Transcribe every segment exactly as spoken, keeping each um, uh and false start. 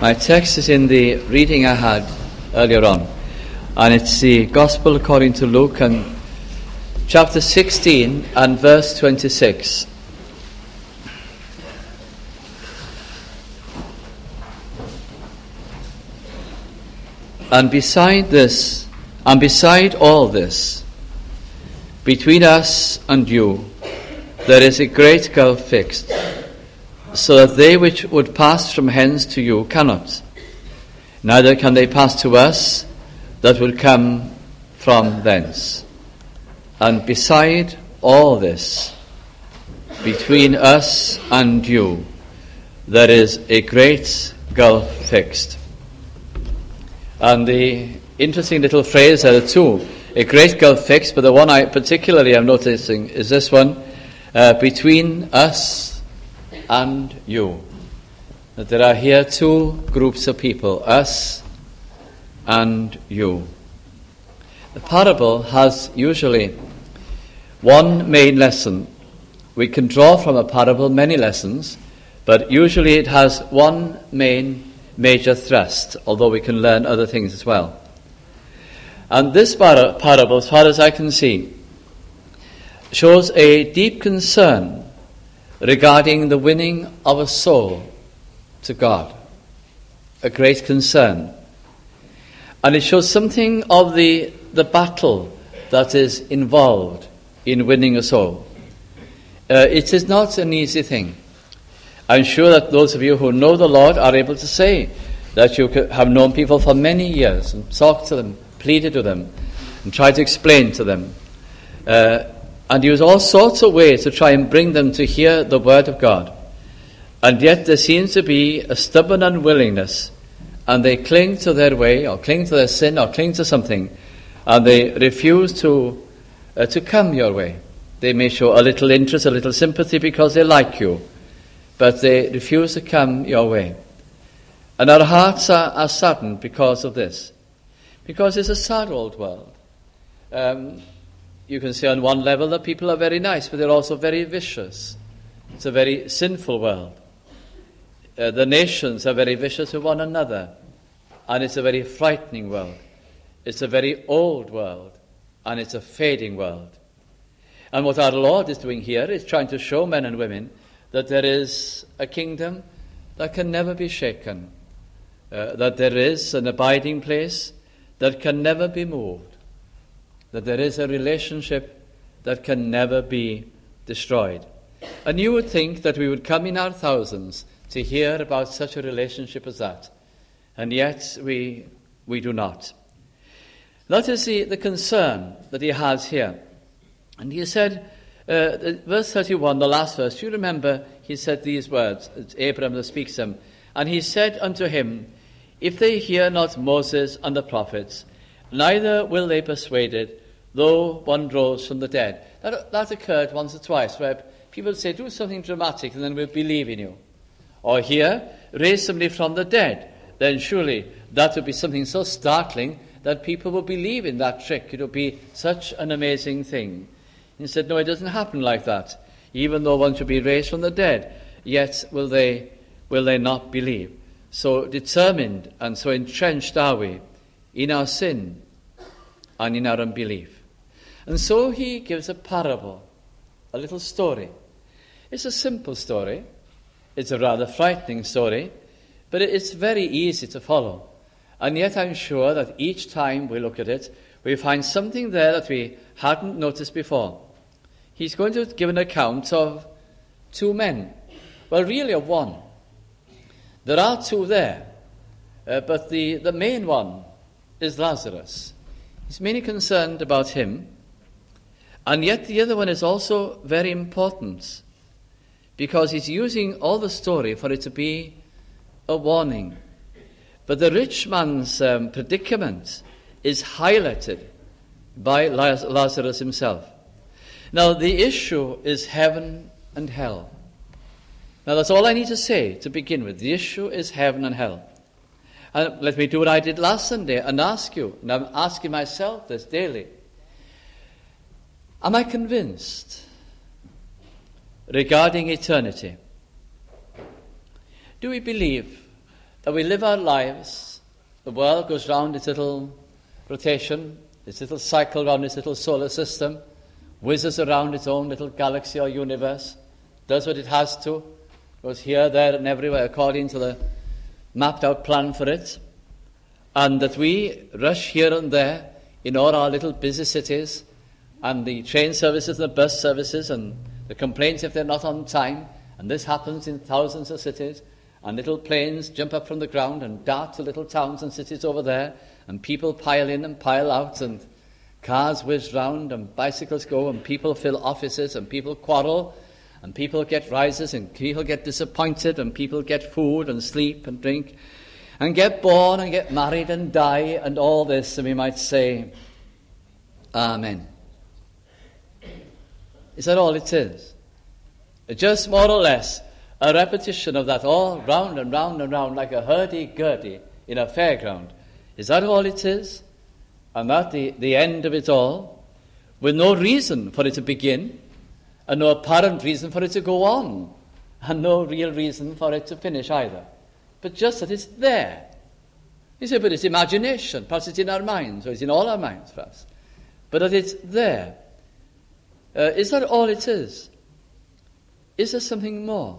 My text is in the reading I had earlier on, and it's the Gospel according to Luke, and chapter sixteen and verse twenty-six. And beside this, and beside all this, between us and you, there is a great gulf fixed, so that they which would pass from hence to you cannot, neither can they pass to us that would come from thence. And beside all this, between us and you, there is a great gulf fixed. And the interesting little phrase there are two, a great gulf fixed, but the one I particularly am noticing is this one, uh, between us and you. That there are here two groups of people, us and you. The parable has usually one main lesson. We can draw from a parable many lessons, but usually it has one main major thrust, although we can learn other things as well. And this par- parable, as far as I can see, shows a deep concern regarding the winning of a soul to God. A great concern. And it shows something of the, the battle that is involved in winning a soul. Uh, it is not an easy thing. I'm sure that those of you who know the Lord are able to say that you have known people for many years and talked to them, pleaded to them, and tried to explain to them. Uh, and use all sorts of ways to try and bring them to hear the Word of God. And yet there seems to be a stubborn unwillingness, and they cling to their way, or cling to their sin, or cling to something, and they refuse to uh, to come your way. They may show a little interest, a little sympathy because they like you, but they refuse to come your way. And our hearts are, are saddened because of this. Because it's a sad old world. Um, you can say on one level that people are very nice, but they're also very vicious. It's a very sinful world. Uh, the nations are very vicious with one another. And it's a very frightening world. It's a very old world. And it's a fading world. And what our Lord is doing here is trying to show men and women that there is a kingdom that can never be shaken, uh, that there is an abiding place that can never be moved, that there is a relationship that can never be destroyed. And you would think that we would come in our thousands to hear about such a relationship as that, and yet we we do not. That is the, the concern that he has here. And he said, Uh, verse thirty-one, the last verse, do you remember he said these words, it's Abraham that speaks them, and he said unto him, if they hear not Moses and the prophets, neither will they be persuaded, though one rose from the dead. That, that occurred once or twice, where people say, do something dramatic and then we'll believe in you. Or here, raise somebody from the dead. Then surely that would be something so startling that people will believe in that trick. It would be such an amazing thing. He said, no, it doesn't happen like that. Even though one should be raised from the dead, yet will they will they not believe. So determined and so entrenched are we in our sin and in our unbelief. And so he gives a parable, a little story. It's a simple story. It's a rather frightening story, but it's very easy to follow. And yet I'm sure that each time we look at it, we find something there that we hadn't noticed before. He's going to give an account of two men. Well, really of one. There are two there, uh, but the, the main one is Lazarus. He's mainly concerned about him, and yet the other one is also very important, because he's using all the story for it to be a warning. But the rich man's um, predicament is highlighted by Lazarus himself. Now, the issue is heaven and hell. Now, that's all I need to say to begin with. The issue is heaven and hell. And let me do what I did last Sunday and ask you, and I'm asking myself this daily. Am I convinced regarding eternity? Do we believe that we live our lives, the world goes round its little rotation, its little cycle around its little solar system, whizzes around its own little galaxy or universe, does what it has to, goes here, there, and everywhere according to the mapped out plan for it, and that we rush here and there in all our little busy cities, and the train services and the bus services, and the complaints if they're not on time, and this happens in thousands of cities, and little planes jump up from the ground and dart to little towns and cities over there, and people pile in and pile out, and cars whiz round, and bicycles go, and people fill offices, and people quarrel, and people get rises, and people get disappointed, and people get food and sleep and drink, and get born and get married and die, and all this, and we might say, Amen. Is that all it is? Just more or less a repetition of that, all round and round and round like a hurdy-gurdy in a fairground. Is that all it is? And that the, the end of it all, with no reason for it to begin, and no apparent reason for it to go on, and no real reason for it to finish either. But just that it's there. You say, but it's imagination. Perhaps it's in our minds, or it's in all our minds, perhaps. But that it's there. Uh, is that all it is? Is there something more?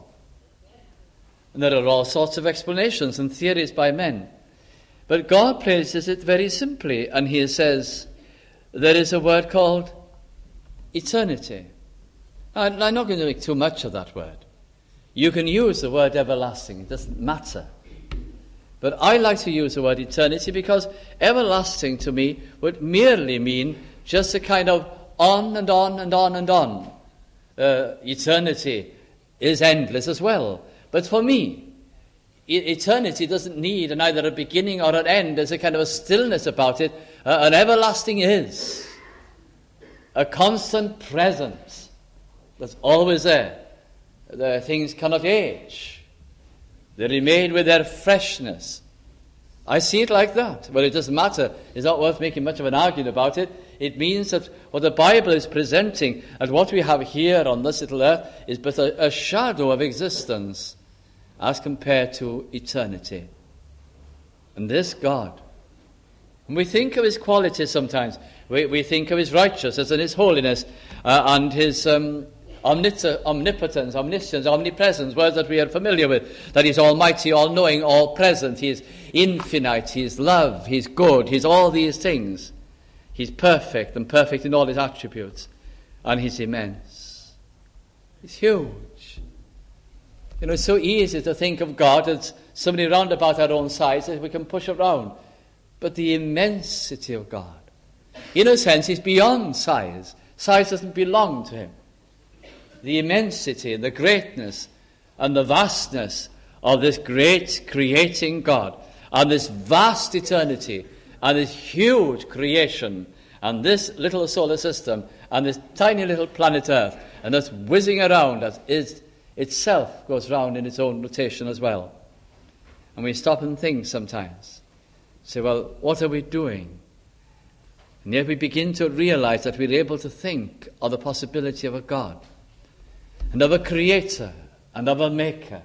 And there are all sorts of explanations and theories by men. But God places it very simply, and he says, there is a word called eternity. And I'm not going to make too much of that word. You can use the word everlasting, it doesn't matter. But I like to use the word eternity because everlasting to me would merely mean just a kind of on and on and on and on. Uh, eternity is endless as well. But for me, e- eternity doesn't need either a beginning or an end. There's a kind of a stillness about it. Uh, an everlasting is a constant presence that's always there. The things cannot age. They remain with their freshness. I see it like that. Well, it doesn't matter. It's not worth making much of an argument about it. It means that what the Bible is presenting and what we have here on this little earth is but a, a shadow of existence as compared to eternity. And this God, when we think of his qualities sometimes, we, we think of his righteousness and his holiness uh, and his um, omnit- omnipotence, omniscience, omnipresence, words that we are familiar with, that he's almighty, all-knowing, all-present, he is infinite, he is love, he's good, he's all these things. He's perfect and perfect in all his attributes, and he's immense. He's huge. You know, it's so easy to think of God as somebody round about our own size that we can push around. But the immensity of God, in a sense, is beyond size. Size doesn't belong to him. The immensity and the greatness and the vastness of this great creating God, and this vast eternity, and this huge creation, and this little solar system, and this tiny little planet Earth, and that's whizzing around as is itself goes round in its own rotation as well. And we stop and think sometimes. Say, well, what are we doing? And yet we begin to realize that we're able to think of the possibility of a God, and of a creator, and of a maker.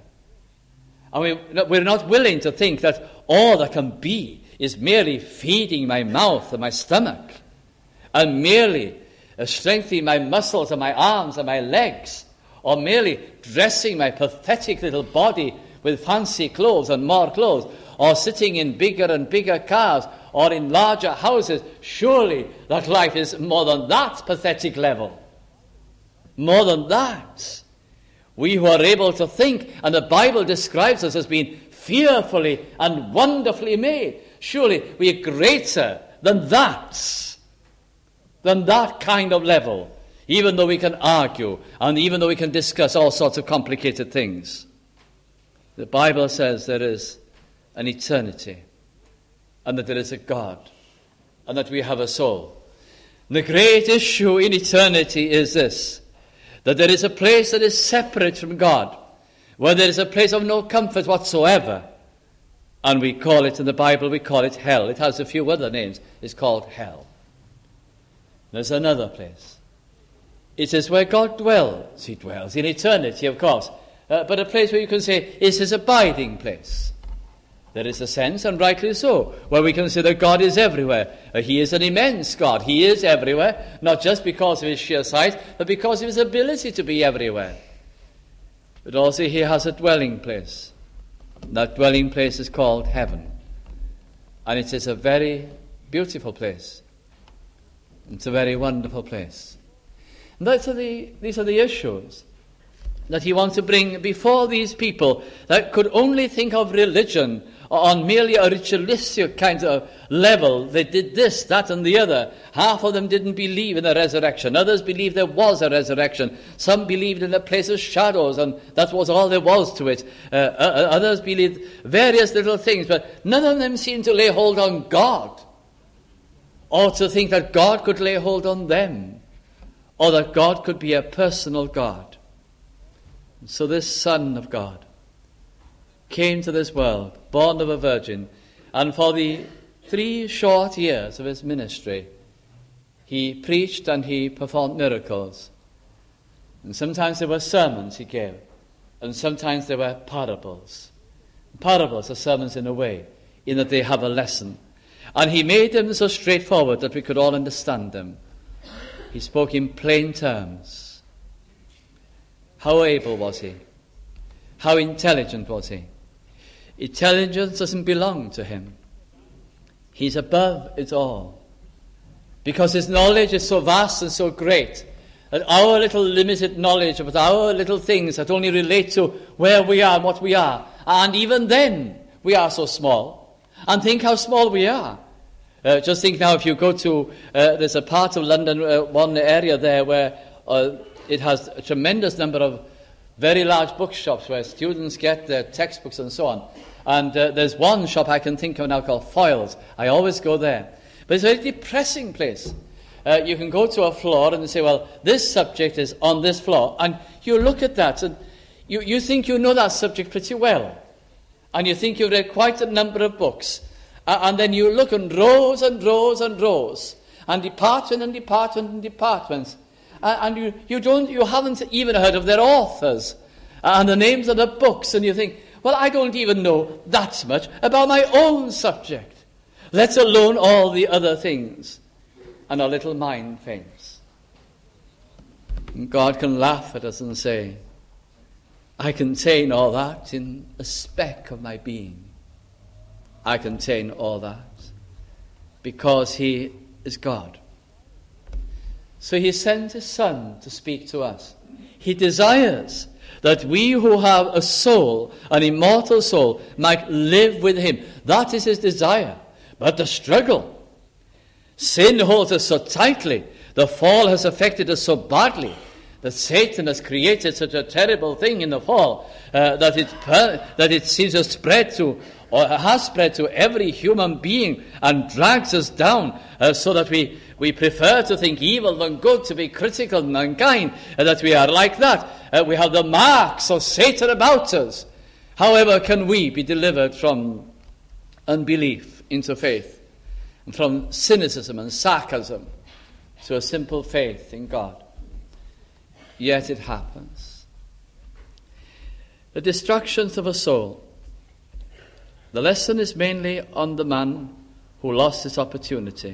And we, we're not willing to think that all that can be is merely feeding my mouth and my stomach, and merely uh, strengthening my muscles and my arms and my legs, or merely dressing my pathetic little body with fancy clothes and more clothes, or sitting in bigger and bigger cars, or in larger houses. Surely that life is more than that pathetic level. More than that. We who are able to think, and the Bible describes us as being fearfully and wonderfully made. Surely we are greater than that, than that kind of level, even though we can argue, and even though we can discuss all sorts of complicated things. The Bible says there is an eternity, and that there is a God, and that we have a soul. And the great issue in eternity is this, that there is a place that is separate from God, where there is a place of no comfort whatsoever. And we call it, in the Bible, we call it hell. It has a few other names. It's called hell. There's another place. It is where God dwells. He dwells in eternity, of course. Uh, but a place where you can say is his abiding place. There is a sense, and rightly so, where we consider God is everywhere. Uh, he is an immense God. He is everywhere, not just because of his sheer size, but because of his ability to be everywhere. But also he has a dwelling place. That dwelling place is called heaven. And it is a very beautiful place. It's a very wonderful place. And those are the, these are the issues that he wants to bring before these people that could only think of religion on merely a ritualistic kind of level. They did this, that, and the other. Half of them didn't believe in a resurrection. Others believed there was a resurrection. Some believed in a place of shadows, and that was all there was to it. Uh, others believed various little things, but none of them seemed to lay hold on God, or to think that God could lay hold on them, or that God could be a personal God. So this Son of God came to this world, born of a virgin, and for the three short years of his ministry, he preached and he performed miracles. And sometimes there were sermons he gave, and sometimes there were parables. Parables are sermons in a way, in that they have a lesson. And he made them so straightforward that we could all understand them. He spoke in plain terms. How able was he? How intelligent was he? Intelligence doesn't belong to him. He's above it all. Because his knowledge is so vast and so great that our little limited knowledge about our little things that only relate to where we are and what we are, and even then we are so small. And think how small we are. Uh, just think now, if you go to, uh, there's a part of London, uh, one area there where uh, it has a tremendous number of very large bookshops where students get their textbooks and so on. And uh, there's one shop I can think of now called Foyles. I always go there. But it's a very depressing place. Uh, you can go to a floor and say, well, this subject is on this floor. And you look at that and you, you think you know that subject pretty well. And you think you've read quite a number of books. Uh, and then you look in rows and rows and rows. And department and department and departments. Uh, and you, you, don't, you haven't even heard of their authors. Uh, and the names of the books. And you think, well, I don't even know that much about my own subject, let alone all the other things. And our little mind faints. And God can laugh at us and say, I contain all that in a speck of my being. I contain all that because he is God. So he sent his Son to speak to us. He desires that we who have a soul, an immortal soul, might live with him. That is his desire. But the struggle, sin holds us so tightly, the fall has affected us so badly, that Satan has created such a terrible thing in the fall, uh, that, it per- that it seems to spread to, or has spread to every human being and drags us down, uh, so that we, we prefer to think evil than good, to be critical and unkind, and that we are like that. Uh, we have the marks of Satan about us. However can we be delivered from unbelief into faith, and from cynicism and sarcasm to a simple faith in God? Yet it happens. The destructions of a soul. The lesson is mainly on the man who lost his opportunity.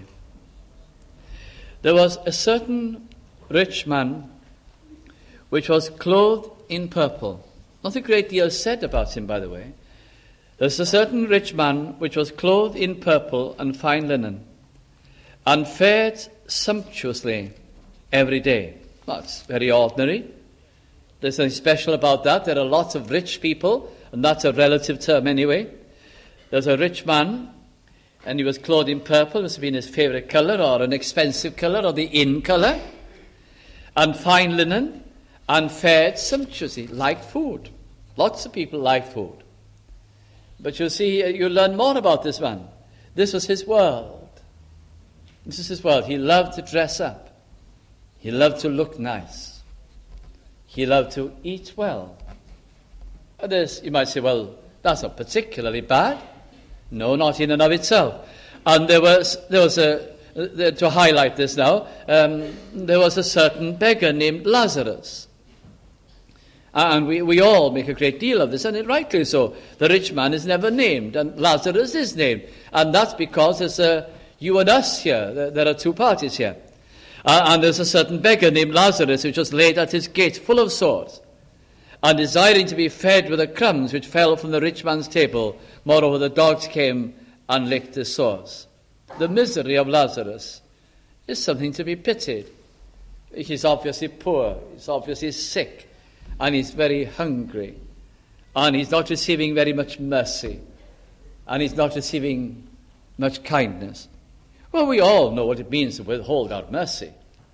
There was a certain rich man which was clothed in purple. Not a great deal said about him, by the way. There's a certain rich man which was clothed in purple and fine linen, and fared sumptuously every day. That's very ordinary. There's nothing special about that. There are lots of rich people, and that's a relative term anyway. There's a rich man, and he was clothed in purple. This has been his favorite color, or an expensive color, or the in color, and fine linen, and fared sumptuously, liked food. Lots of people like food. But you see, you learn more about this man. This was his world. This is his world. He loved to dress up. He loved to look nice. He loved to eat well. And this, you might say, well, that's not particularly bad. No, not in and of itself. And there was, there was a, uh, to highlight this now, um, there was a certain beggar named Lazarus. And we, we all make a great deal of this, and rightly so. The rich man is never named, and Lazarus is named. And that's because there's a, you and us here. There, there are two parties here. Uh, and there's a certain beggar named Lazarus who just laid at his gate full of sores, and desiring to be fed with the crumbs which fell from the rich man's table. Moreover, the dogs came and licked his sores. The misery of Lazarus is something to be pitied. He's obviously poor, he's obviously sick, and he's very hungry, and he's not receiving very much mercy, and he's not receiving much kindness. Well, we all know what it means to withhold our mercy.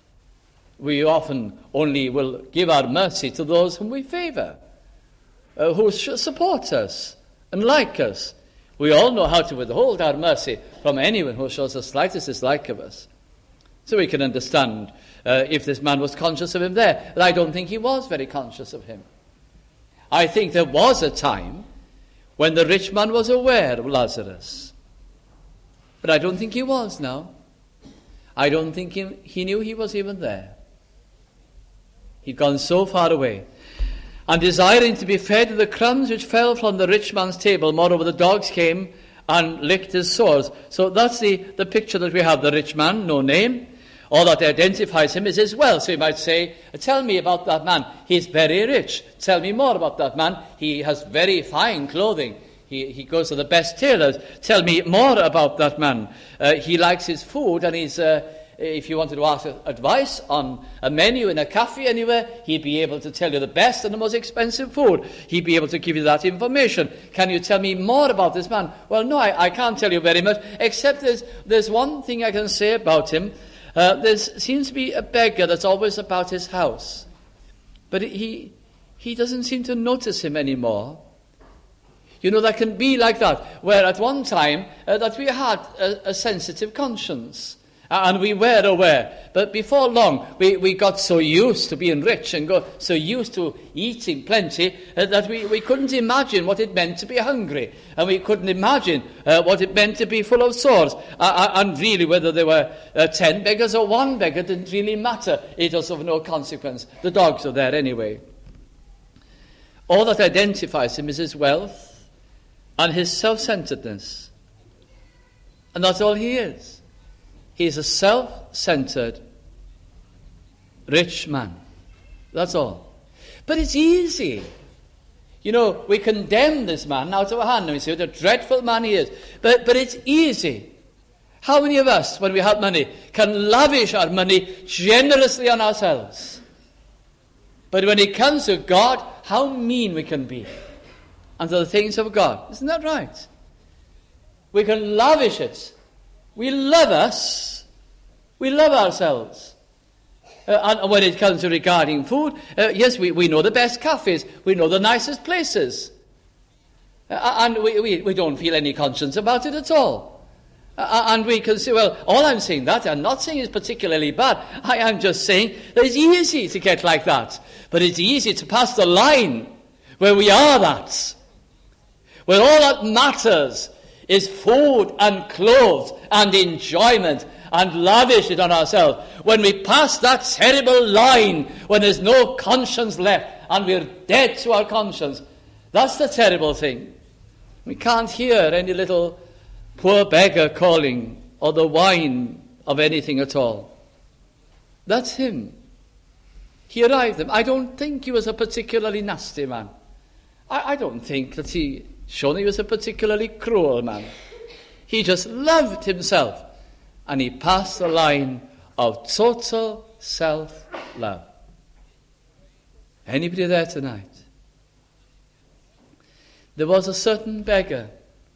We often only will give our mercy to those whom we favor, uh, who support us and like us. We all know how to withhold our mercy from anyone who shows the slightest dislike of us. So we can understand uh, if this man was conscious of him there. But I don't think he was very conscious of him. I think there was a time when the rich man was aware of Lazarus. But I don't think he was now. I don't think he, he knew he was even there. He'd gone so far away. And desiring to be fed with the crumbs which fell from the rich man's table, moreover the dogs came and licked his sores. So that's the, the picture that we have. The rich man, no name. All that identifies him is his wealth. So you might say, tell me about that man. He's very rich. Tell me more about that man. He has very fine clothing. He, he goes to the best tailors. Tell me more about that man. Uh, he likes his food, and he's, uh, if you wanted to ask advice on a menu in a cafe anywhere, he'd be able to tell you the best and the most expensive food. He'd be able to give you that information. Can you tell me more about this man? Well, no, I, I can't tell you very much, except there's, there's one thing I can say about him. Uh, there seems to be a beggar that's always about his house. But he, he doesn't seem to notice him anymore. You know, that can be like that, where at one time uh, that we had a, a sensitive conscience, uh, and we were aware. But before long, we, we got so used to being rich and got so used to eating plenty uh, that we, we couldn't imagine what it meant to be hungry, and we couldn't imagine uh, what it meant to be full of sores. Uh, and really, whether there were uh, ten beggars or one beggar didn't really matter. It was of no consequence. The dogs are there anyway. All that identifies him is his wealth and his self-centeredness. And that's all he is. He is a self-centered rich man. That's all. But it's easy. You know, we condemn this man out of our hand, and we say what a dreadful man he is. But, but it's easy. How many of us, when we have money, can lavish our money generously on ourselves? But when it comes to God, how mean we can be unto the things of God. Isn't that right? We can lavish it. We love us. We love ourselves. Uh, and when it comes to regarding food, uh, yes, we, we know the best cafes. We know the nicest places. Uh, and we, we, we don't feel any conscience about it at all. Uh, and we can say, well, all I'm saying that, I'm not saying it's particularly bad. I am just saying that it's easy to get like that. But it's easy to pass the line where we are that. Where all that matters is food and clothes and enjoyment, and lavish it on ourselves. When we pass that terrible line, when there's no conscience left and we're dead to our conscience, that's the terrible thing. We can't hear any little poor beggar calling or the whine of anything at all. That's him. He arrived there. I don't think he was a particularly nasty man. I, I don't think that he shown he was a particularly cruel man. He just loved himself, and he passed the line of total self-love. Anybody there tonight? There was a certain beggar.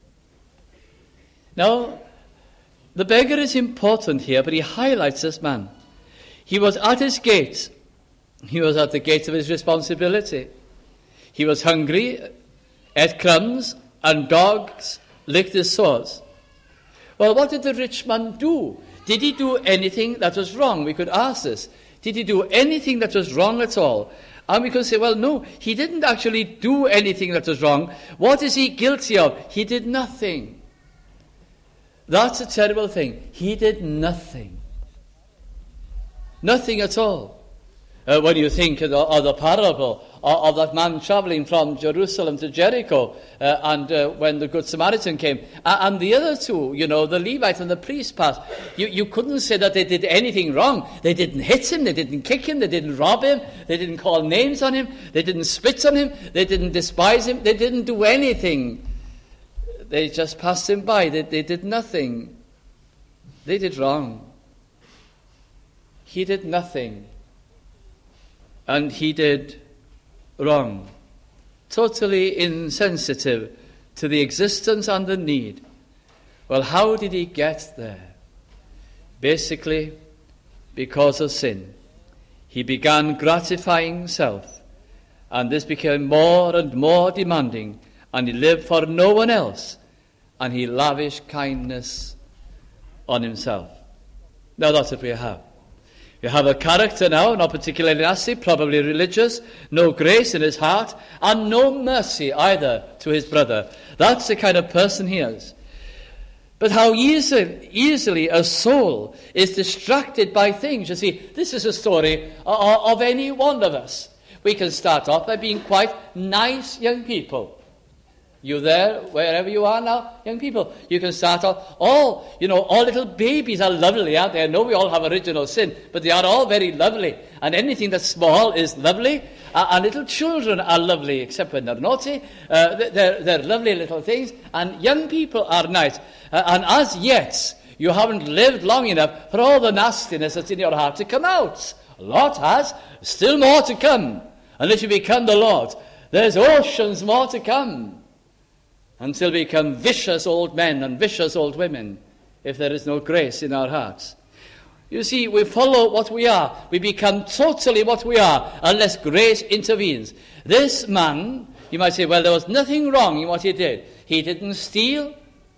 Now, the beggar is important here, but he highlights this man. He was at his gate. He was at the gate of his responsibility. He was hungry, ate crumbs, and dogs licked his sores. Well, what did the rich man do? Did he do anything that was wrong? We could ask this. Did he do anything that was wrong at all? And we could say, well, no, he didn't actually do anything that was wrong. What is he guilty of? He did nothing. That's a terrible thing. He did nothing. Nothing at all. Uh, when you think of the, of the parable of, of that man travelling from Jerusalem to Jericho, uh, and uh, when the Good Samaritan came, uh, and the other two, you know, the Levite and the priest passed, you, you couldn't say that they did anything wrong. They didn't hit him, they didn't kick him, they didn't rob him, they didn't call names on him, they didn't spit on him, they didn't despise him, they didn't do anything. They just passed him by. They, they did nothing. They did wrong. He did nothing. And he did wrong. Totally insensitive to the existence and the need. Well, how did he get there? Basically, because of sin. He began gratifying self, and this became more and more demanding, and he lived for no one else, and he lavished kindness on himself. Now that's what we have. You have a character now, not particularly nasty, probably religious, no grace in his heart, and no mercy either to his brother. That's the kind of person he is. But how easy, easily a soul is distracted by things. You see, this is a story of, of any one of us. We can start off by being quite nice young people. You there, wherever you are now, young people, you can start off, all, you know, all little babies are lovely, aren't they? I know we all have original sin, but they are all very lovely. And anything that's small is lovely. Uh, and little children are lovely, except when they're naughty. Uh, they're, they're lovely little things. And young people are nice. Uh, and as yet, you haven't lived long enough for all the nastiness that's in your heart to come out. A lot has. Still more to come. Unless you become the Lord. There's oceans more to come. Until we become vicious old men and vicious old women, if there is no grace in our hearts. You see, we follow what we are. We become totally what we are, unless grace intervenes. This man, you might say, well, there was nothing wrong in what he did. He didn't steal.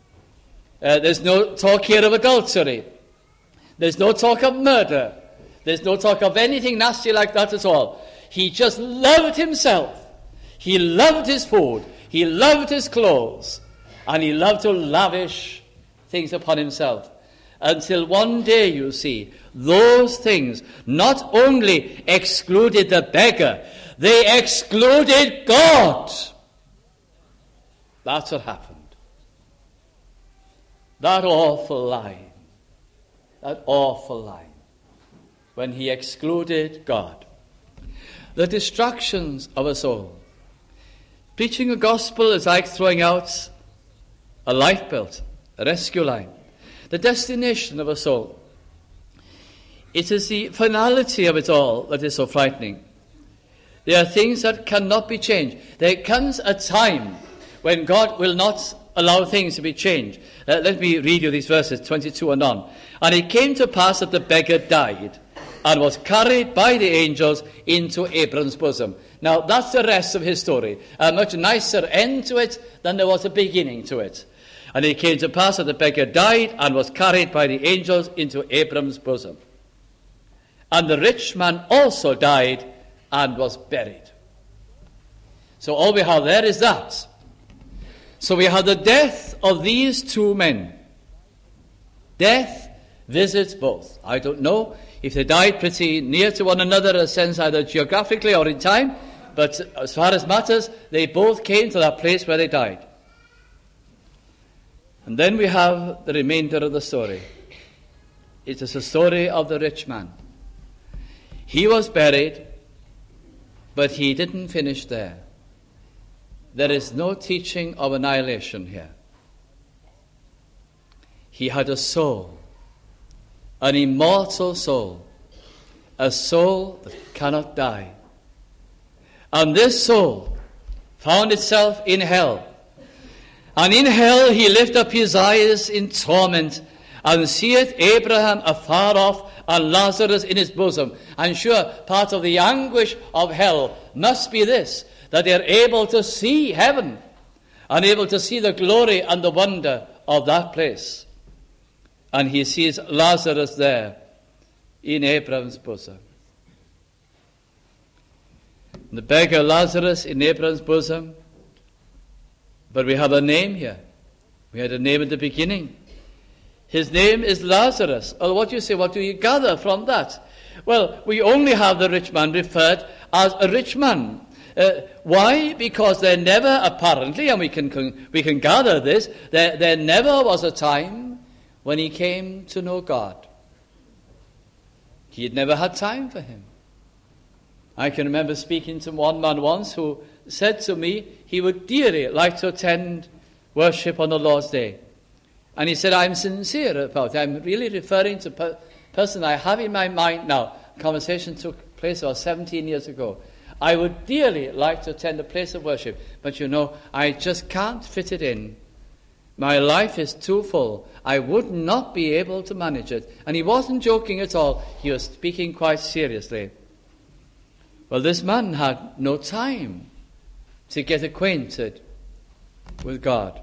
Uh, there's no talk here of adultery. There's no talk of murder. There's no talk of anything nasty like that at all. He just loved himself. He loved his food. He loved his clothes, and he loved to lavish things upon himself. Until one day, you see, those things not only excluded the beggar, they excluded God. That's what happened. That awful line, that awful line, when he excluded God. The distractions of a soul. Preaching a gospel is like throwing out a lifebelt, a rescue line, the destination of a soul. It is the finality of it all that is so frightening. There are things that cannot be changed. There comes a time when God will not allow things to be changed. Uh, let me read you these verses, twenty-two and on. And it came to pass that the beggar died, and was carried by the angels into Abram's bosom. Now, that's the rest of his story. A much nicer end to it than there was a beginning to it. And it came to pass that the beggar died and was carried by the angels into Abram's bosom. And the rich man also died and was buried. So all we have there is that. So we have the death of these two men. Death visits both. I don't know if they died pretty near to one another in a sense either geographically or in time, but as far as matters, they both came to that place where they died. And then we have the remainder of the story. It is the story of the rich man. He was buried, but he didn't finish there. There is no teaching of annihilation here. He had a soul. An immortal soul, a soul that cannot die. And this soul found itself in hell. And in hell he lifted up his eyes in torment, and seeth Abraham afar off, and Lazarus in his bosom. And sure, part of the anguish of hell must be this, that they are able to see heaven, and able to see the glory and the wonder of that place. And he sees Lazarus there in Abraham's bosom. The beggar Lazarus in Abraham's bosom. But we have a name here. We had a name at the beginning. His name is Lazarus. Oh, what do you say? What do you gather from that? Well, we only have the rich man referred as a rich man. Uh, why? Because there never, apparently, and we can we can gather this, there, there never was a time when he came to know God. He had never had time for him. I can remember speaking to one man once who said to me he would dearly like to attend worship on the Lord's Day. And he said, I'm sincere about it. I'm really referring to a per- person I have in my mind now. The conversation took place about seventeen years ago. I would dearly like to attend a place of worship, but you know, I just can't fit it in. My life is too full. I would not be able to manage it. And he wasn't joking at all. He was speaking quite seriously. Well, this man had no time to get acquainted with God.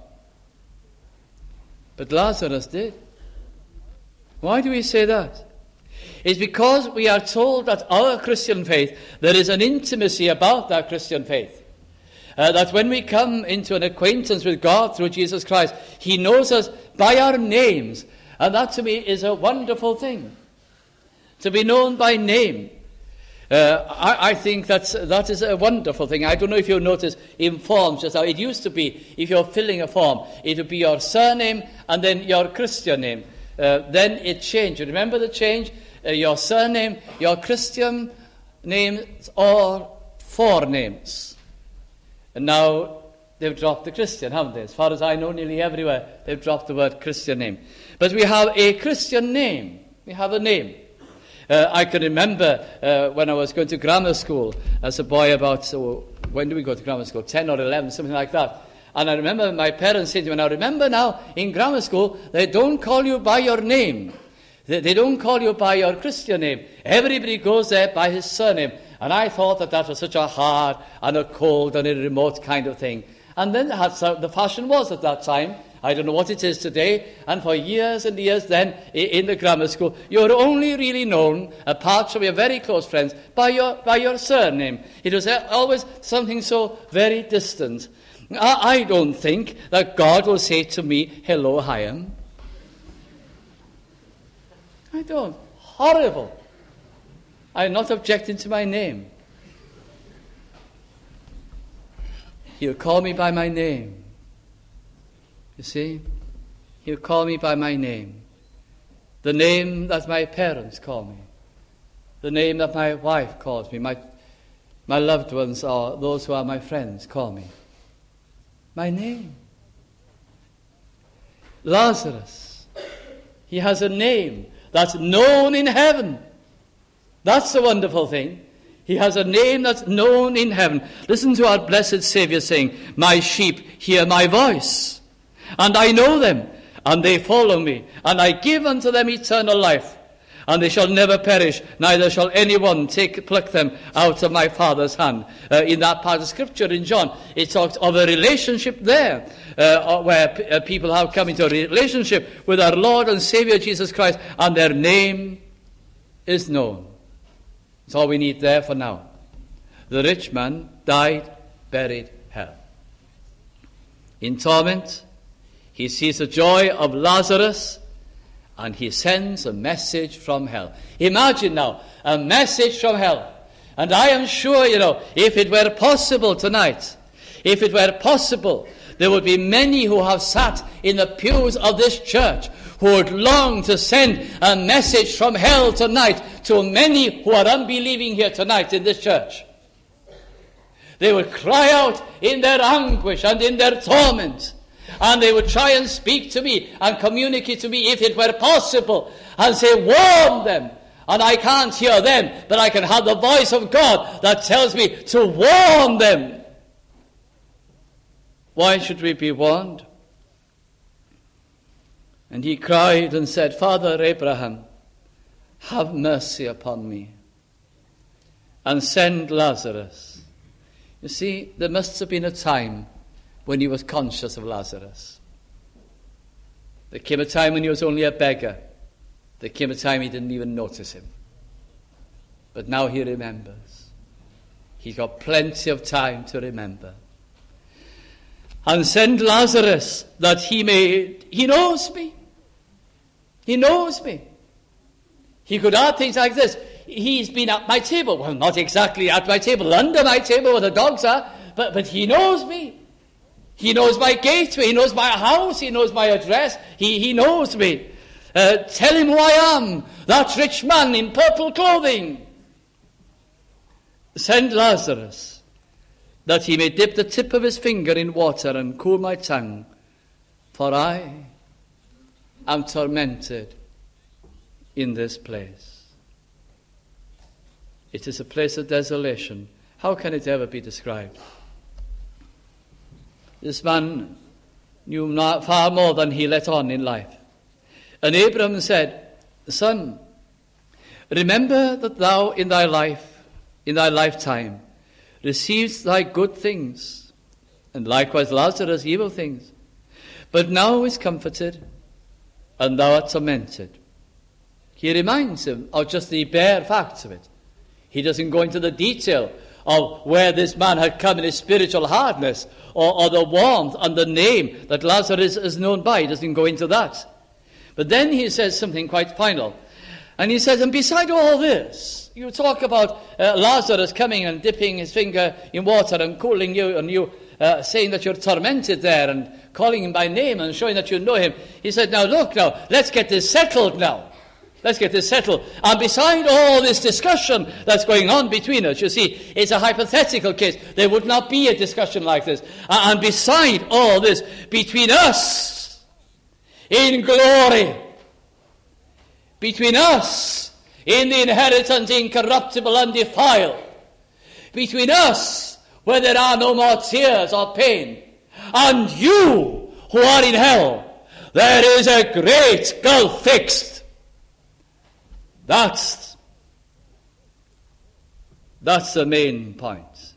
But Lazarus did. Why do we say that? It's because we are told that our Christian faith, there is an intimacy about that Christian faith. Uh, that when we come into an acquaintance with God through Jesus Christ, he knows us by our names. And that to me is a wonderful thing. To be known by name. Uh, I, I think that's, that is a wonderful thing. I don't know if you notice in forms just how it used to be, if you're filling a form, it would be your surname and then your Christian name. Uh, then it changed. You remember the change? Uh, your surname, your Christian names, or forenames. And now they've dropped the Christian, haven't they? As far as I know, nearly everywhere they've dropped the word Christian name. But we have a Christian name. We have a name. Uh, I can remember uh, when I was going to grammar school as a boy about, so when do we go to grammar school? ten or eleven, something like that. And I remember my parents saying to me, now remember now, in grammar school, they don't call you by your name. They, they don't call you by your Christian name. Everybody goes there by his surname. And I thought that that was such a hard and a cold and a remote kind of thing. And then that's how the fashion was at that time. I don't know what it is today. And for years and years then, in the grammar school, you're only really known, apart from your very close friends, by your by your surname. It was always something so very distant. I, I don't think that God will say to me, hello, Hyam. I don't. Horrible. I'm not objecting to my name. He'll call me by my name. You see? He'll call me by my name. The name that my parents call me. The name that my wife calls me. My, my loved ones, or those who are my friends, call me. My name. Lazarus. He has a name that's known in heaven. That's the wonderful thing. He has a name that's known in heaven. Listen to our blessed Savior saying, my sheep hear my voice, and I know them, and they follow me, and I give unto them eternal life, and they shall never perish, neither shall anyone take pluck them out of my Father's hand. Uh, in that part of Scripture in John, it talks of a relationship there, uh, where p- uh, people have come into a relationship with our Lord and Savior Jesus Christ, and their name is known. That's all we need there for now. The rich man died, buried, hell. In torment, he sees the joy of Lazarus, and he sends a message from hell. Imagine now, a message from hell. And I am sure, you know, if it were possible tonight, if it were possible, there would be many who have sat in the pews of this church who would long to send a message from hell tonight to many who are unbelieving here tonight in this church. They would cry out in their anguish and in their torment, and they would try and speak to me and communicate to me if it were possible, and say, warn them. And I can't hear them, but I can have the voice of God that tells me to warn them. Why should we be warned? And he cried and said, Father Abraham, have mercy upon me, and send Lazarus. You see, there must have been a time when he was conscious of Lazarus. There came a time when he was only a beggar. There came a time he didn't even notice him. But now he remembers. He's got plenty of time to remember. And send Lazarus that he may... He knows me. He knows me. He could add things like this. He's been at my table. Well, not exactly at my table, under my table where the dogs are, but, but he knows me. He knows my gateway. He knows my house. He knows my address. He, he knows me. Uh, tell him who I am, that rich man in purple clothing. Send Lazarus, that he may dip the tip of his finger in water and cool my tongue, for I am tormented in this place. It is a place of desolation. How can it ever be described? This man knew not far more than he let on in life. And Abraham said, Son, remember that thou in thy life, in thy lifetime, received thy good things, and likewise Lazarus evil things. But now is comforted, and thou art tormented. He reminds him of just the bare facts of it. He doesn't go into the detail of where this man had come in his spiritual hardness, or, or the warmth and the name that Lazarus is known by. He doesn't go into that. But then he says something quite final. And he says, and beside all this, you talk about uh, Lazarus coming and dipping his finger in water and cooling you, and you uh, saying that you're tormented there, and calling him by name and showing that you know him. He said, now look now, let's get this settled now. Let's get this settled. And beside all this discussion that's going on between us, you see, it's a hypothetical case. There would not be a discussion like this. And beside all this, between us, in glory, between us, in the inheritance incorruptible and undefiled, between us, where there are no more tears or pain, and you who are in hell, there is a great gulf fixed. That's, that's the main point.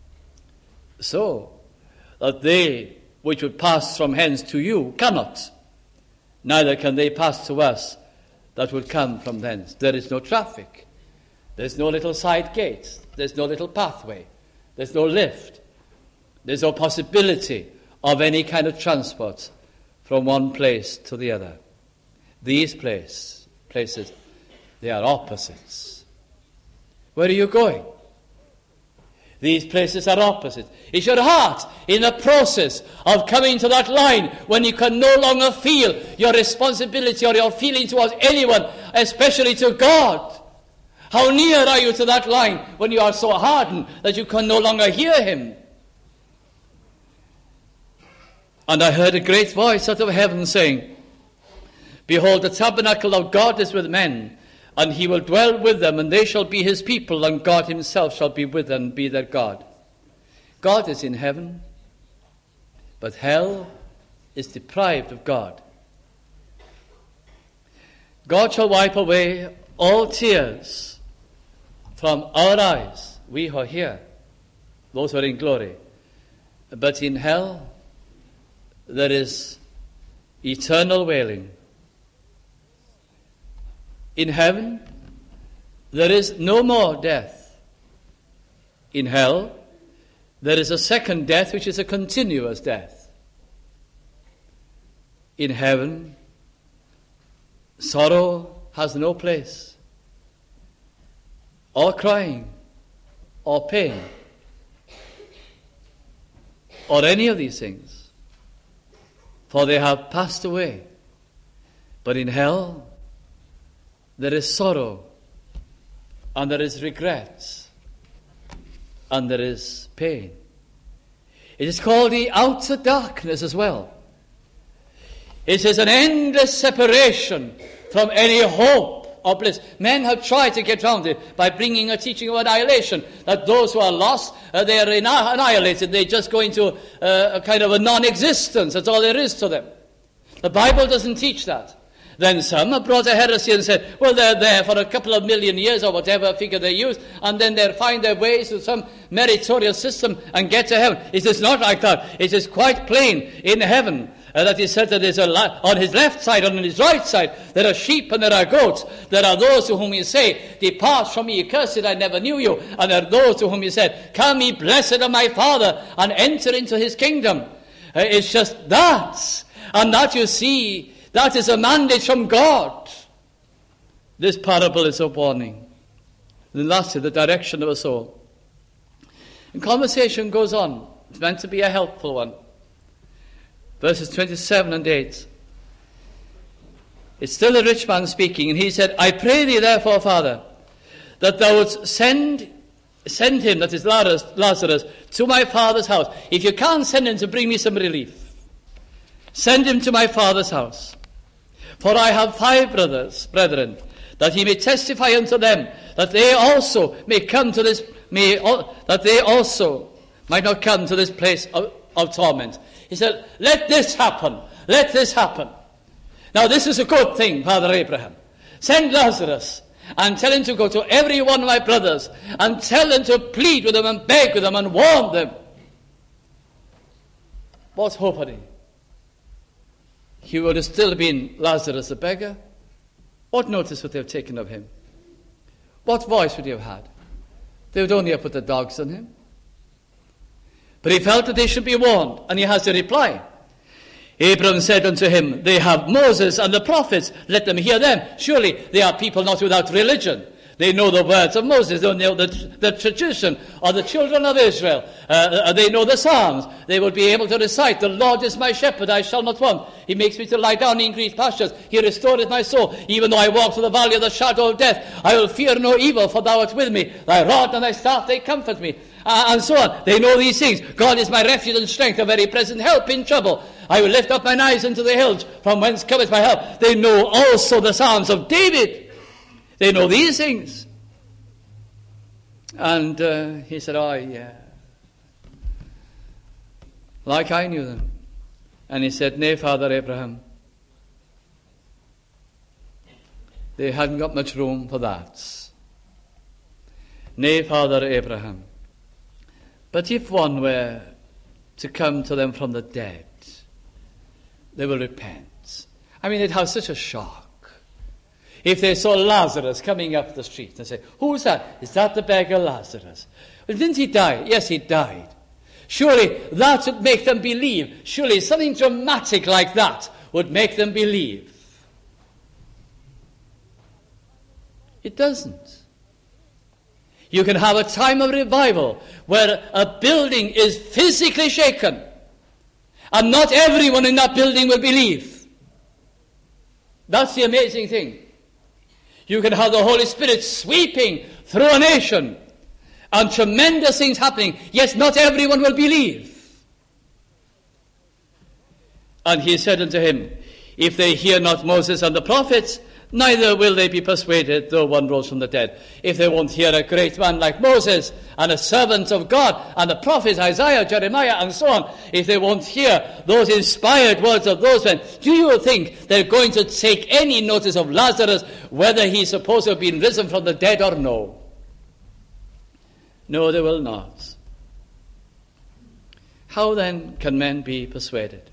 So, that they which would pass from hence to you cannot, neither can they pass to us that would come from thence. There is no traffic. There's no little side gate. There's no little pathway. There's no lift. There's no possibility of any kind of transport from one place to the other. These place, places, they are opposites. Where are you going? These places are opposites. Is your heart in the process of coming to that line when you can no longer feel your responsibility or your feeling towards anyone, especially to God? How near are you to that line when you are so hardened that you can no longer hear him? And I heard a great voice out of heaven saying, Behold, the tabernacle of God is with men, and he will dwell with them, and they shall be his people, and God himself shall be with them and be their God. God is in heaven, but hell is deprived of God. God shall wipe away all tears from our eyes, we who are here, those who are in glory. But in hell, there is eternal wailing. In heaven, there is no more death. In hell, there is a second death, which is a continuous death. In heaven, sorrow has no place, or crying, or pain, or any of these things, for they have passed away. But in hell, there is sorrow, and there is regret, and there is pain. It is called the outer darkness as well. It is an endless separation from any hope or bliss. Men have tried to get round it by bringing a teaching of annihilation, that those who are lost, uh, they are annihilated. They just go into uh, a kind of a non-existence. That's all there is to them. The Bible doesn't teach that. Then some have brought a heresy and said, well, they're there for a couple of million years or whatever figure they use, and then they'll find their ways to some meritorious system and get to heaven. It is not like that. It is quite plain in heaven uh, that he said that there's a li- on his left side and on his right side there are sheep and there are goats. There are those to whom he say, depart from me, ye cursed, I never knew you. And there are those to whom he said, come ye blessed of my Father, and enter into his kingdom. Uh, it's just that. And that, you see, that is a mandate from God. This parable is a warning. And lastly, the direction of a soul. And conversation goes on. It's meant to be a helpful one. Verses twenty-seven and eight. It's still the rich man speaking, and he said, I pray thee therefore, Father, that thou wouldst send, send him, that is Lazarus, Lazarus, to my father's house. If you can't send him to bring me some relief, send him to my father's house. For I have five brothers, brethren, that he may testify unto them, that they also may come to this, may, that they also might not come to this place of, of torment. He said, let this happen, let this happen. Now this is a good thing, Father Abraham. Send Lazarus and tell him to go to every one of my brothers and tell them to plead with them and beg with them and warn them. What's hope had he? He would have still been Lazarus the beggar. What notice would they have taken of him? What voice would he have had? They would only have put the dogs on him. But he felt that they should be warned, and he has a reply. Abraham said unto him, they have Moses and the prophets, let them hear them. Surely they are people not without religion. They know the words of Moses, they know the, the tradition of the children of Israel. Uh, they know the Psalms. They will be able to recite, the Lord is my shepherd, I shall not want. He makes me to lie down in green pastures. He restoreth my soul. Even though I walk through the valley of the shadow of death, I will fear no evil, for thou art with me. Thy rod and thy staff, they comfort me. Uh, and so on. They know these things. God is my refuge and strength, a very present help in trouble. I will lift up mine eyes unto the hills, from whence cometh my help. They know also the Psalms of David. They know these things. And uh, he said, oh, yeah. Like I knew them. And he said, nay, Father Abraham, they hadn't got much room for that. Nay, Father Abraham, but if one were to come to them from the dead, they will repent. I mean, they'd have such a shock. If they saw Lazarus coming up the street and say, who's that? Is that the beggar Lazarus? Well, didn't he die? Yes, he died. Surely that would make them believe. Surely something dramatic like that would make them believe. It doesn't. You can have a time of revival where a building is physically shaken, and not everyone in that building will believe. That's the amazing thing. You can have the Holy Spirit sweeping through a nation and tremendous things happening. Yes, not everyone will believe. And he said unto him, if they hear not Moses and the prophets, neither will they be persuaded, though one rose from the dead. If they won't hear a great man like Moses and a servant of God and the prophets Isaiah, Jeremiah, and so on, if they won't hear those inspired words of those men, do you think they're going to take any notice of Lazarus, whether he's supposed to have been risen from the dead or no? No, they will not. How then can men be persuaded?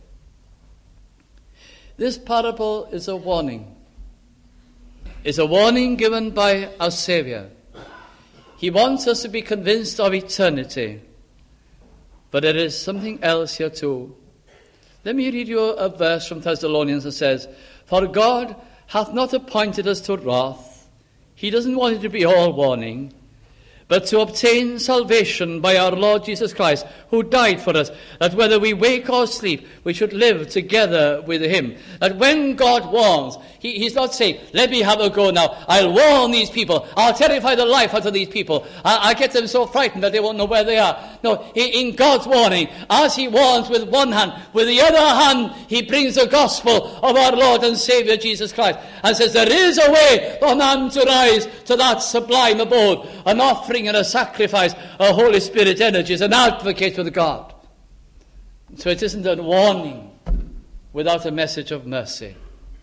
This parable is a warning. It's a warning given by our Saviour. He wants us to be convinced of eternity. But there is something else here too. Let me read you a verse from Thessalonians that says, for God hath not appointed us to wrath. He doesn't want it to be all warning, but to obtain salvation by our Lord Jesus Christ, who died for us, that whether we wake or sleep, we should live together with him. That when God warns, he, he's not saying, let me have a go now. I'll warn these people. I'll terrify the life out of these people. I, I'll get them so frightened that they won't know where they are. No, in, in God's warning, as he warns with one hand, with the other hand, he brings the gospel of our Lord and Saviour Jesus Christ, and says, there is a way for man to rise to that sublime abode, an offering and a sacrifice, a Holy Spirit energies, an advocate with God. So it isn't a warning without a message of mercy.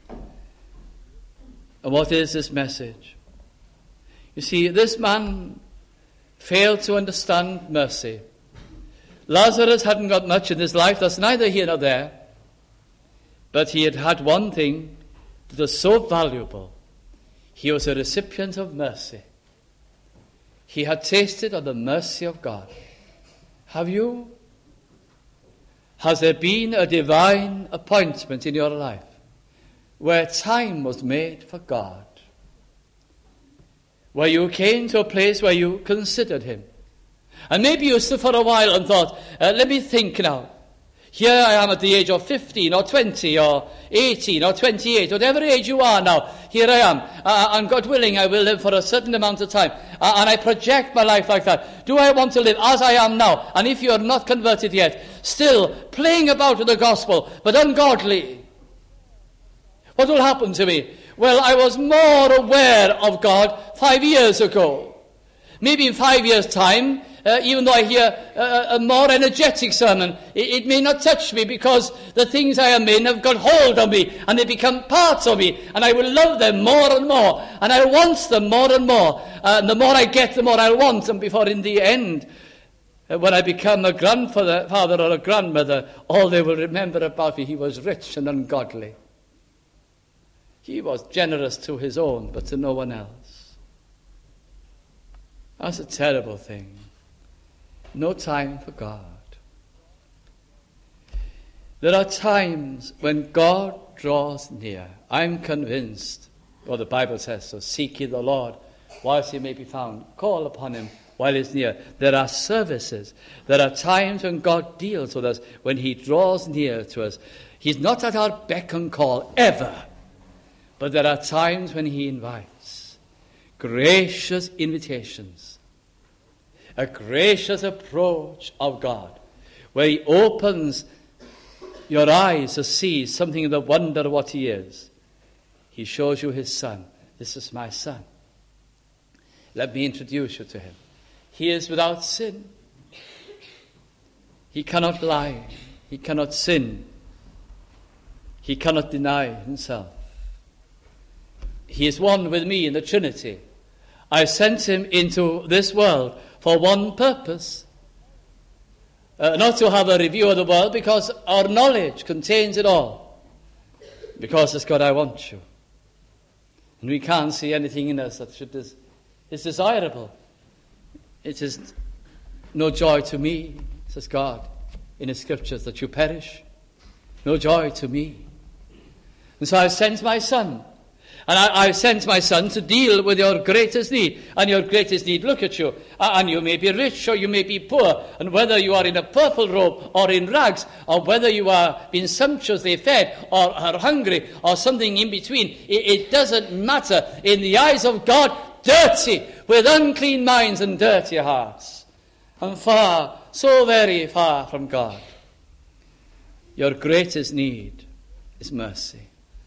And what is this message? You see, this man failed to understand mercy. Lazarus hadn't got much in his life, that's neither here nor there. But he had had one thing that was so valuable. He was a recipient of mercy. He had tasted of the mercy of God. Have you? Has there been a divine appointment in your life where time was made for God? where you came to a place where you considered him. And maybe you stood for a while and thought, uh, let me think now. Here I am at the age of fifteen or twenty or eighteen or twenty-eight, whatever age you are now, here I am. Uh, and God willing, I will live for a certain amount of time. Uh, and I project my life like that. Do I want to live as I am now? And if you are not converted yet, still playing about with the gospel, but ungodly, what will happen to me? Well, I was more aware of God five years ago. Maybe in five years' time, Uh, even though I hear uh, a more energetic sermon, it, it may not touch me because the things I am in have got hold of me and they become parts of me, and I will love them more and more, and I want them more and more. Uh, and the more I get, the more I want them, before in the end, uh, when I become a grandfather father or a grandmother, all they will remember about me, he was rich and ungodly. He was generous to his own, but to no one else. That's a terrible thing. No time for God. There are times when God draws near. I'm convinced, or the Bible says so, seek ye the Lord whilst he may be found. Call upon him while he's near. There are services. There are times when God deals with us, when he draws near to us. He's not at our beck and call, ever. But there are times when he invites. Gracious invitations. A gracious approach of God, where he opens your eyes to see something of the wonder of what he is. He shows you his son. This is my son. Let me introduce you to him. He is without sin. He cannot lie. He cannot sin. He cannot deny himself. He is one with me in the Trinity. I sent him into this world for one purpose. Uh, not to have a review of the world, because our knowledge contains it all. Because it's God, I want you. And we can't see anything in us that should is, is desirable. It is no joy to me, says God in his scriptures, that you perish. No joy to me. And so I sent my son. And I, I sent my son to deal with your greatest need. And your greatest need, look at you. And you may be rich or you may be poor. And whether you are in a purple robe or in rags, or whether you are being sumptuously fed or are hungry or something in between, it, it doesn't matter. In the eyes of God, dirty, with unclean minds and dirty hearts. And far, so very far from God. Your greatest need is mercy.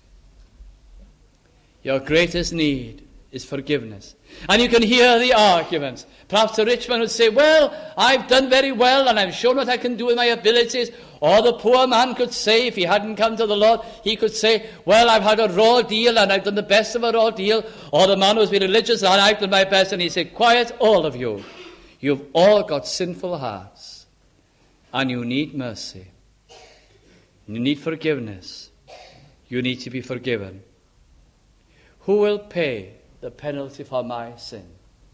Your greatest need is forgiveness. And you can hear the arguments. Perhaps the rich man would say, well, I've done very well and I've shown what I can do with my abilities. Or the poor man could say, if he hadn't come to the Lord, he could say, well, I've had a raw deal and I've done the best of a raw deal. Or the man who's been religious and I've done my best. And he said, quiet, all of you. You've all got sinful hearts. And you need mercy. You need forgiveness. You need to be forgiven. Who will pay the penalty for my sin?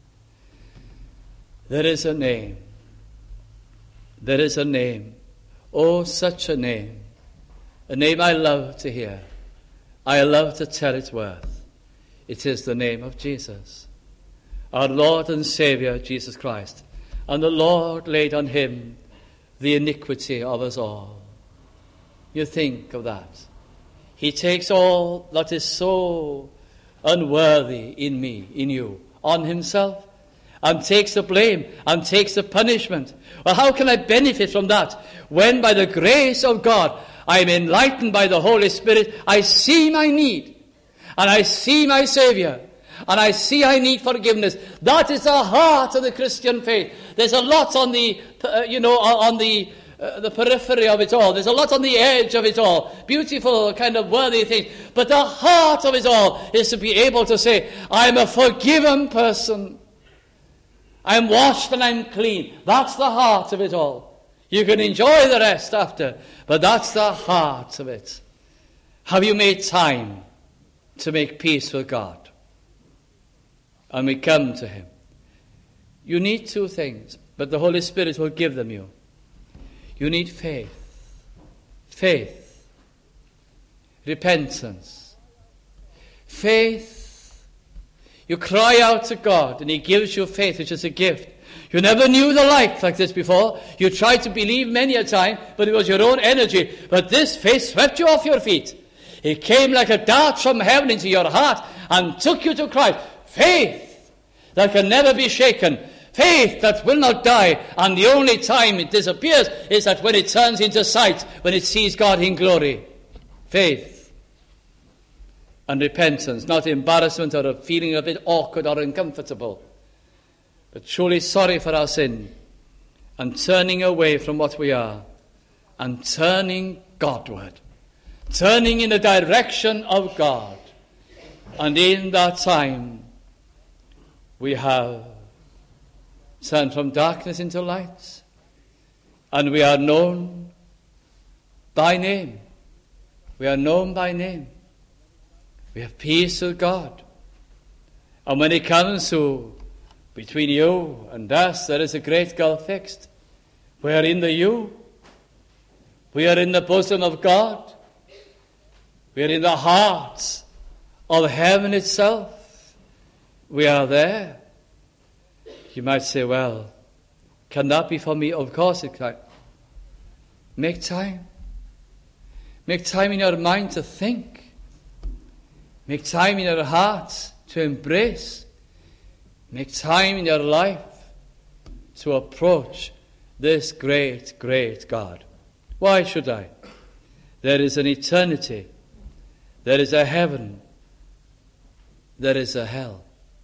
There is a name. There is a name. Oh, such a name. A name I love to hear. I love to tell its worth. It is the name of Jesus, our Lord and Saviour, Jesus Christ. And the Lord laid on him the iniquity of us all. You think of that. He takes all that is so unworthy in me, in you, on himself, and takes the blame and takes the punishment. Well, how can I benefit from that when by the grace of God I am enlightened by the Holy Spirit? I see my need and I see my Saviour and I see I need forgiveness. That is the heart of the Christian faith. There's a lot on the uh, you know on the Uh, the periphery of it all. There's a lot on the edge of it all. Beautiful, kind of worthy things. But the heart of it all is to be able to say, I'm a forgiven person. I'm washed and I'm clean. That's the heart of it all. You can enjoy the rest after, but that's the heart of it. Have you made time to make peace with God? And we come to him. You need two things, but the Holy Spirit will give them you. You need faith, faith, repentance, faith. You cry out to God, and he gives you faith, which is a gift. You never knew the like like this before. You tried to believe many a time, but it was your own energy. But this faith swept you off your feet. It came like a dart from heaven into your heart and took you to Christ. Faith that can never be shaken. Faith that will not die. And the only time it disappears is that when it turns into sight, when it sees God in glory. Faith and repentance, not embarrassment or a feeling a bit awkward or uncomfortable, but truly sorry for our sin and turning away from what we are and turning Godward, turning in the direction of God. And in that time, we have turned from darkness into light, and we are known by name. We are known by name. We have peace with God. And when it comes to between you and us, there is a great gulf fixed. We are in the you. We are in the bosom of God. We are in the heart of heaven itself. We are there. You might say, well, can that be for me? Of course it can. Make time. Make time in your mind to think. Make time in your heart to embrace. Make time in your life to approach this great, great God. Why should I? There is an eternity. There is a heaven. There is a hell.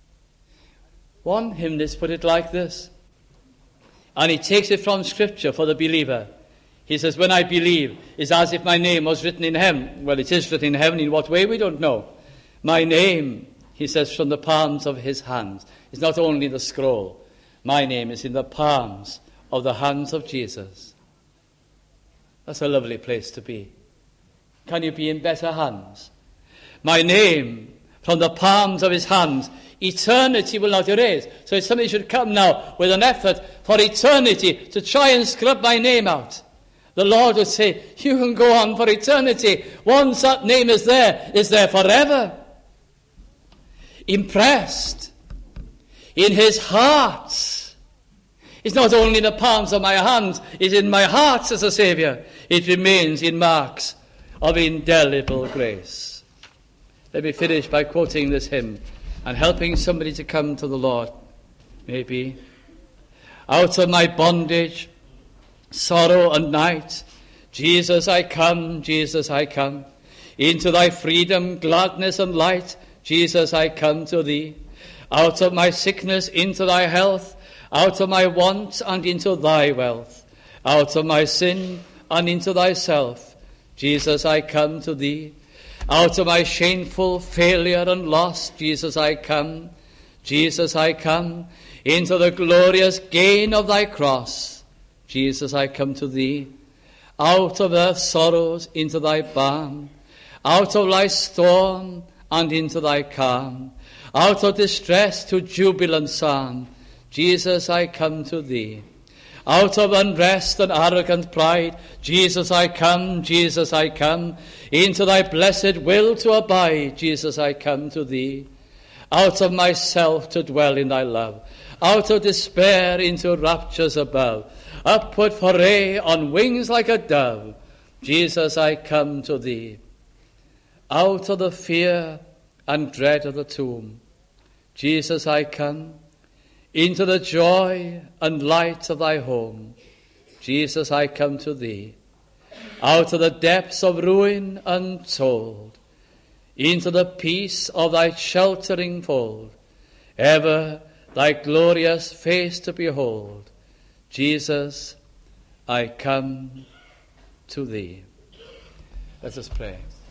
One hymnist put it like this, and he takes it from Scripture for the believer. He says, when I believe, it's as if my name was written in heaven. Well, it is written in heaven. In what way, we don't know. My name, he says, from the palms of his hands. It's not only the scroll. My name is in the palms of the hands of Jesus. That's a lovely place to be. Can you be in better hands? My name from the palms of his hands. Eternity will not erase. So if somebody should come now with an effort for eternity to try and scrub my name out, the Lord would say, you can go on for eternity. Once that name is there, it's there forever. Impressed in his heart. It's not only in the palms of my hands, it's in my heart as a Saviour. It remains in marks of indelible grace. Let me finish by quoting this hymn and helping somebody to come to the Lord. Maybe. Out of my bondage, sorrow and night, Jesus I come, Jesus I come. Into thy freedom, gladness and light, Jesus I come to thee. Out of my sickness into thy health, out of my want and into thy wealth, out of my sin and into thyself, Jesus I come to thee. Out of my shameful failure and loss, Jesus I come, Jesus I come. Into the glorious gain of thy cross, Jesus I come to thee. Out of earth's sorrows into thy balm, out of life's storm and into thy calm, out of distress to jubilant psalm, Jesus I come to thee. Out of unrest and arrogant pride, Jesus I come, Jesus I come. Into thy blessed will to abide, Jesus I come to thee. Out of myself to dwell in thy love, out of despair into raptures above, upward foray on wings like a dove, Jesus I come to thee. Out of the fear and dread of the tomb, Jesus I come. Into the joy and light of thy home, Jesus I come to thee. Out of the depths of ruin untold, into the peace of thy sheltering fold, ever thy glorious face to behold, Jesus I come to thee. Let us pray.